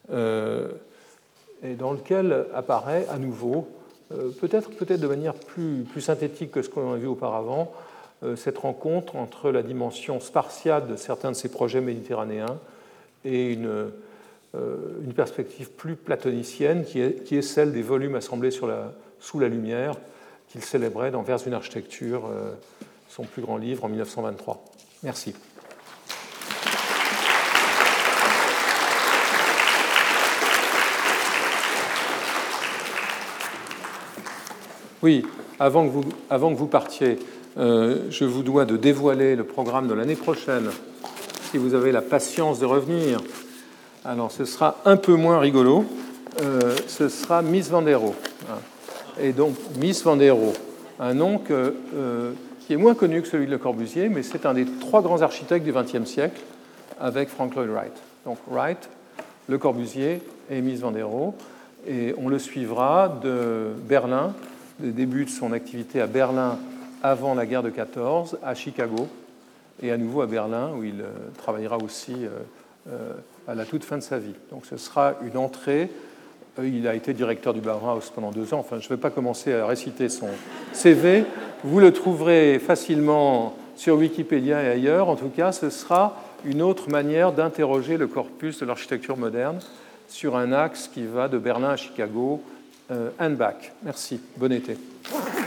et dans lequel apparaît à nouveau, peut-être de manière plus synthétique que ce qu'on a vu auparavant, cette rencontre entre la dimension spartiate de certains de ces projets méditerranéens et une perspective plus platonicienne qui est celle des volumes assemblés sous la lumière qu'il célébrait dans Vers une architecture, son plus grand livre en 1923. Merci. Oui, avant que vous partiez, je vous dois de dévoiler le programme de l'année prochaine, si vous avez la patience de revenir. Alors, ce sera un peu moins rigolo. Ce sera Mies van der Rohe. Et donc, Mies van der Rohe, un nom qui est moins connu que celui de Le Corbusier, mais c'est un des 3 grands architectes du XXe siècle, avec Frank Lloyd Wright. Donc Wright, Le Corbusier et Mies van der Rohe. Et on le suivra de Berlin, des débuts de son activité à Berlin avant la guerre de 14, à Chicago, et à nouveau à Berlin, où il travaillera aussi à la toute fin de sa vie. Donc ce sera une entrée. Il a été directeur du Bauhaus pendant 2 ans. Enfin, je ne vais pas commencer à réciter son CV. Vous le trouverez facilement sur Wikipédia et ailleurs. En tout cas, ce sera une autre manière d'interroger le corpus de l'architecture moderne sur un axe qui va de Berlin à Chicago and back. Merci. Bon été.